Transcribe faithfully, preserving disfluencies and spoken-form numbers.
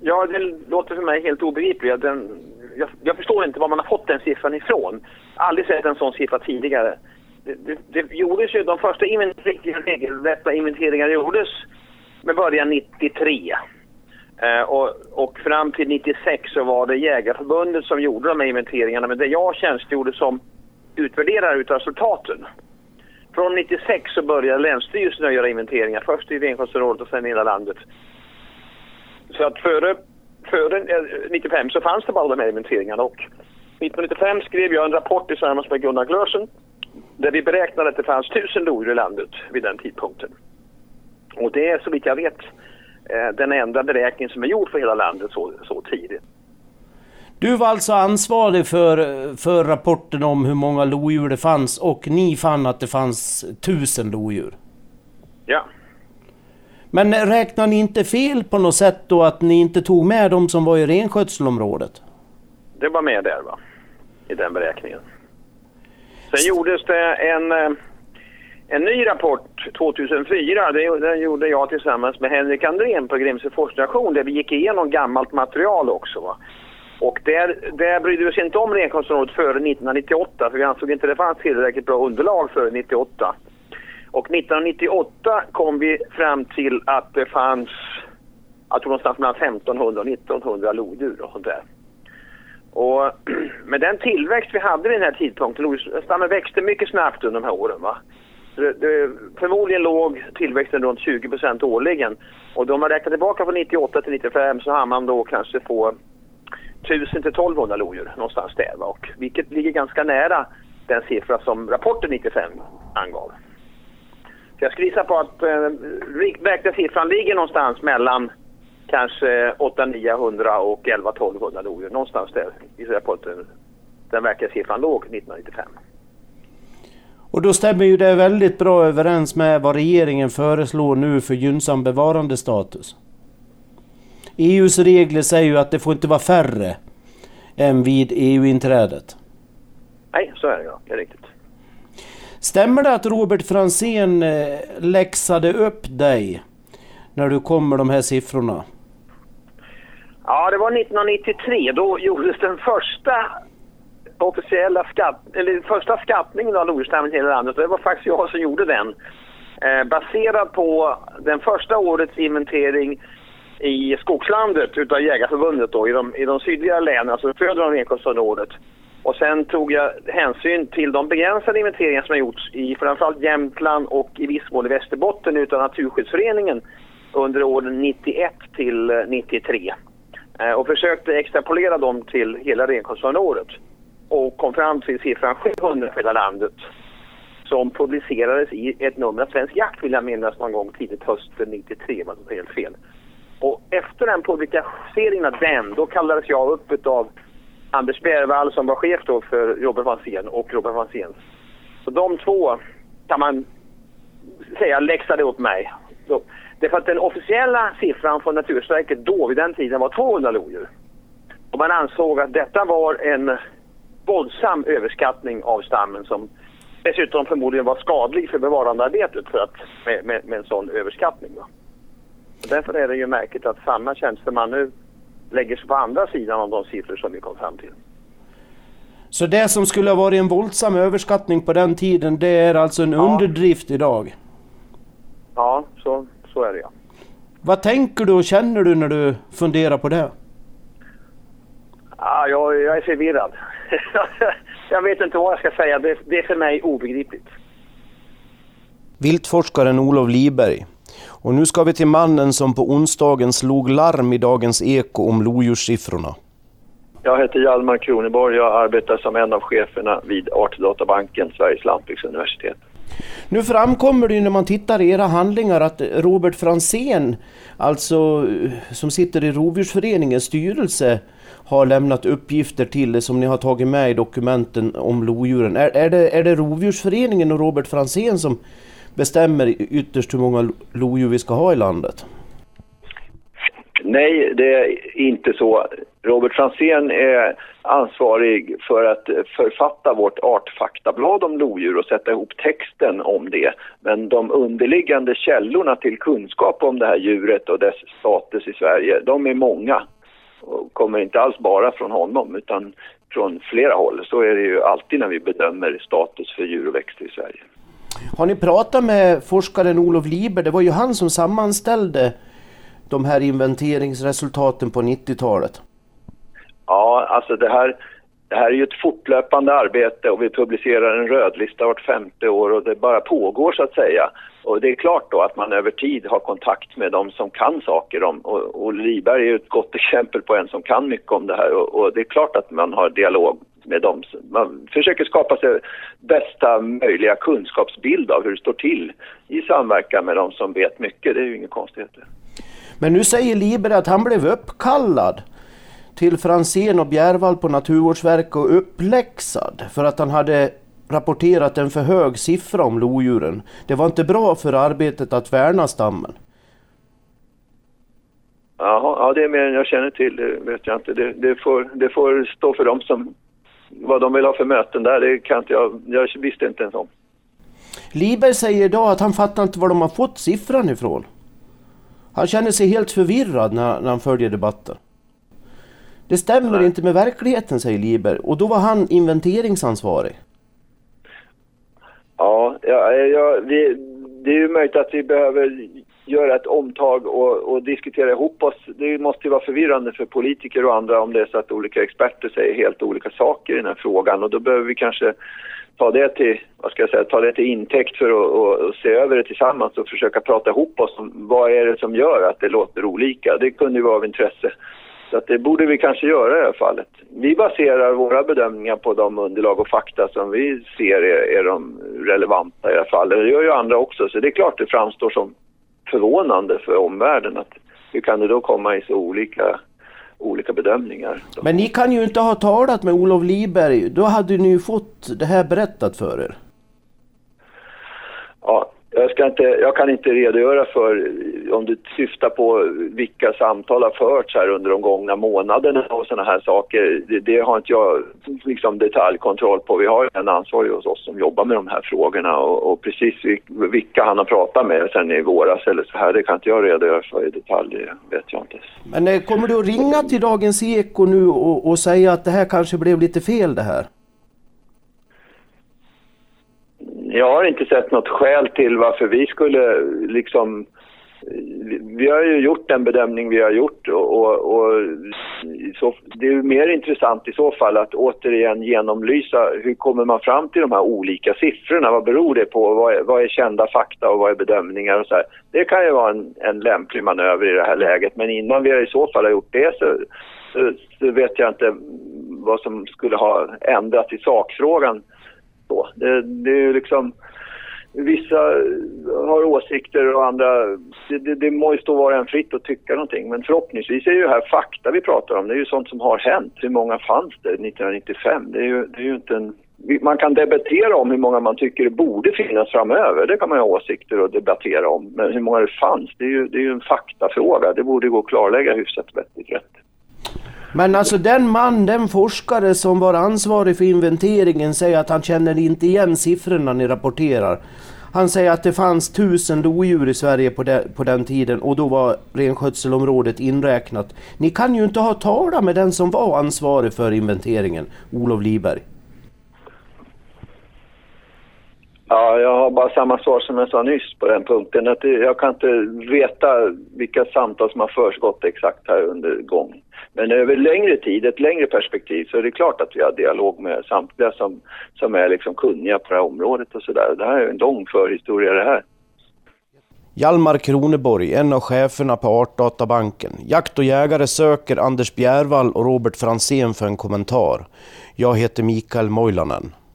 Ja, det låter för mig helt obegripligt. Den, jag, jag förstår inte var man har fått den siffran ifrån. Aldrig sett en sån siffra tidigare. Det, det, det gjordes ju, de första regelrätta inventeringarna gjordes med början nittiotre. Eh, och, och fram till nittiosex så var det Jägarförbundet som gjorde de här inventeringarna. Men det jag tjänstgjorde som utvärderare utav resultaten. Från nittiosex så började Länsstyrelsen att göra inventeringar. Först i renskötselområdet och sen i hela landet. Så att före, före nittiofem så fanns det bara de här inventeringarna. Och nittonhundranittiofem skrev jag en rapport tillsammans med Gunnar Glörsen. Där vi beräknade att det fanns tusen lodjur i landet vid den tidpunkten. Och det är så vitt jag vet den enda beräkning som är gjord för hela landet så, så tidigt. Du var alltså ansvarig för, för rapporten om hur många lodjur det fanns och ni fann att det fanns tusen lodjur. Ja. Men räknar ni inte fel på något sätt då att ni inte tog med de som var i renskötselområdet? Det var med där va, i den beräkningen. Sen gjordes det en, en ny rapport tjugohundrafyra, den gjorde jag tillsammans med Henrik Andrén på Grimsö forskningsstation där vi gick igenom gammalt material också va. Och där, där brydde vi oss inte om renskötselområdet före nittonhundranittioåtta för vi ansåg inte det fanns tillräckligt bra underlag före nittioåtta. Och nittonhundranittioåtta kom vi fram till att det fanns, jag tror någonstans mellan femtonhundra och nittonhundra lodjur och sånt där. Och med den tillväxt vi hade vid den här tidpunkten, lodjursstammen växte mycket snabbt under de här åren va. Det, det, förmodligen låg tillväxten runt tjugo procent årligen. Och då man räknar tillbaka från nittioåtta till nittiofem så har man då kanske få tusen till tolvhundra lodjur någonstans där va. Och vilket ligger ganska nära den siffra som rapporten nittiofem angav. Så jag skulle gissa på att eh, verkliga siffran ligger någonstans mellan kanske åtta niohundra och elva tolvhundra lodjur. Någonstans där gissar jag på att den, den verkliga siffran låg nittonhundranittiofem. Och då stämmer ju det väldigt bra överens med vad regeringen föreslår nu för gynnsam bevarandestatus. E U:s regler säger ju att det får inte vara färre än vid E U-inträdet. Nej, så är det ja, det är riktigt. Stämmer det att Robert Franzén läxade upp dig när du kom med de här siffrorna? Ja, det var nittonhundranittiotre. Då gjordes den första officiella skatt, eller första skattningen av lodjursstammen i hela landet. Det var faktiskt jag som gjorde den. Eh, baserad på den första årets inventering i skogslandet utav Jägarförbundet då, i de, i de sydliga länen, alltså söder om renskötselområdet. Och sen tog jag hänsyn till de begränsade inventeringar som har gjorts i framförallt Jämtland och i viss mån i Västerbotten utav Naturskyddsföreningen under åren nittioett till nittiotre. Eh, och försökte extrapolera dem till hela renskötselområdet. Och kom fram till siffran sjuhundra för hela landet. Som publicerades i ett nummer av Svensk Jakt vill jag minnas någon gång tidigt hösten nittiotre, men det var helt fel. Och efter den publiceringen av den, då kallades jag upp av Anders Bergvall som var chef då för Robert Franzén och Robert Franzén. Så de två kan man säga läxade upp mig. Så, det är för att den officiella siffran från Naturvårdsverket då vid den tiden var tvåhundra lodjur. Och man ansåg att detta var en våldsam överskattning av stammen som dessutom förmodligen var skadlig för bevarandearbetet för att, med, med, med en sån överskattning. Va? Och därför är det ju märkligt att samma tjänsteman nu lägger sig på andra sidan av de siffror som vi kom fram till. Så det som skulle ha varit en våldsam överskattning på den tiden, det är alltså en ja. underdrift idag? Ja, så, så är det ja. Vad tänker du och känner du när du funderar på det? Ja, jag, jag är förvirrad. Jag vet inte vad jag ska säga, det, det är för mig obegripligt. Viltforskaren Olof Liberg. Och nu ska vi till mannen som på onsdagen slog larm i Dagens Eko om lodjurssiffrorna. Jag heter Hjalmar Kroneborg, jag arbetar som en av cheferna vid Artdatabanken, Sveriges lantbruksuniversitet. Nu framkommer det ju när man tittar i era handlingar att Robert Franzén, alltså som sitter i Rovdjursföreningens styrelse, har lämnat uppgifter till det som ni har tagit med i dokumenten om lodjuren. Är, är, det, är det Rovdjursföreningen och Robert Franzén som bestämmer ytterst hur många lodjur vi ska ha i landet? Nej, det är inte så. Robert Franzén är ansvarig för att författa vårt artfaktablad om lodjur och sätta ihop texten om det. Men de underliggande källorna till kunskap om det här djuret och dess status i Sverige, de är många. och kommer inte alls bara från honom utan från flera håll. Så är det ju alltid när vi bedömer status för djur och växter i Sverige. Har ni pratat med forskaren Olof Liber? Det var ju han som sammanställde de här inventeringsresultaten på nittiotalet. Ja, alltså det här, det här är ju ett fortlöpande arbete och vi publicerar en rödlista vart femte år och det bara pågår så att säga. Och det är klart då att man över tid har kontakt med de som kan saker om. Och, och Liber är ju ett gott exempel på en som kan mycket om det här. Och, och det är klart att man har dialog med dem. Man försöker skapa sig bästa möjliga kunskapsbild av hur det står till i samverkan med de som vet mycket. Det är ju inga konstigheter. Men nu säger Liber att han blev uppkallad till Franzén och Bjärvall på Naturvårdsverket och uppläxad för att han hade rapporterat en för hög siffra om lodjuren. Det var inte bra för arbetet att värna stammen. Jaha, ja, det är mer än jag känner till, det vet jag inte. Det, det, får, det får stå för dem som, vad de vill ha för möten där, det kan inte jag, jag visste inte ens om. Liber säger idag att han fattar inte var de har fått siffran ifrån. Han känner sig helt förvirrad när, när han följer debatten. Det stämmer Nej. inte med verkligheten, säger Liber. Och då var han inventeringsansvarig. Ja, ja, ja vi, det är ju möjligt att vi behöver göra ett omtag och, och diskutera ihop oss. Det måste ju vara förvirrande för politiker och andra om det är så att olika experter säger helt olika saker i den här frågan. Och då behöver vi kanske ta det till, vad ska jag säga, ta det till intäkt för att och, och se över det tillsammans och försöka prata ihop oss om vad är det som gör att det låter olika. Det kunde ju vara av intresse. Så att det borde vi kanske göra i det här fallet. Vi baserar våra bedömningar på de underlag och fakta som vi ser är, är de relevanta i det här fallet. Det gör ju andra också, så det är klart det framstår som förvånande för omvärlden att hur kan det då komma i så olika, olika bedömningar. Men ni kan ju inte ha talat med Olof Liber, då hade ni ju fått det här berättat för er. Ja, jag, ska inte, jag kan inte redogöra för om du syftar på vilka samtal har förts här under de gångna månaderna och sådana här saker. Det, det har inte jag liksom detaljkontroll på. Vi har en ansvarig hos oss som jobbar med de här frågorna och, och precis vilka han har pratat med sen i våras eller så här, det kan inte jag redogöra för i detalj, det vet jag inte. Men kommer du att ringa till Dagens Eko nu och, och säga att det här kanske blev lite fel det här? Jag har inte sett något skäl till varför vi skulle liksom, vi har ju gjort den bedömning vi har gjort och, och, och så, det är ju mer intressant i så fall att återigen genomlysa hur kommer man fram till de här olika siffrorna, vad beror det på, vad är, vad är kända fakta och vad är bedömningar och så här. Det kan ju vara en, en lämplig manöver i det här läget, men innan vi i så fall har gjort det så, så, så vet jag inte vad som skulle ha ändrats i sakfrågan. Så, det, det är ju liksom, vissa har åsikter och andra, det, det, det må ju stå var en fritt att tycka någonting, men förhoppningsvis är ju här fakta vi pratar om, det är ju sånt som har hänt. Hur många fanns det nittonhundranittiofem? Det är ju, det är ju inte en, man kan debattera om hur många man tycker det borde finnas framöver, det kan man ha åsikter och debattera om, men hur många det fanns, det är ju, det är ju en faktafråga, det borde gå att klarlägga hyfsat vettigt rätt. Men alltså den man, den forskare som var ansvarig för inventeringen säger att han känner inte igen siffrorna ni rapporterar. Han säger att det fanns tusen lodjur i Sverige på, de, på den tiden och då var renskötselområdet inräknat. Ni kan ju inte ha talat med den som var ansvarig för inventeringen, Olof Liber. Ja, jag har bara samma svar som jag sa nyss på den punkten. Att jag kan inte veta vilka samtal som har försiggått exakt här under gång. Men över längre tid, ett längre perspektiv, så är det klart att vi har dialog med samtliga som, som är liksom kunniga på det här området och sådär. Det här är en lång förhistoria det här. Hjalmar Kroneborg, en av cheferna på Artdatabanken. Jakt och jägare söker Anders Bjärvall och Robert Franzén för en kommentar. Jag heter Mikael Moilanen.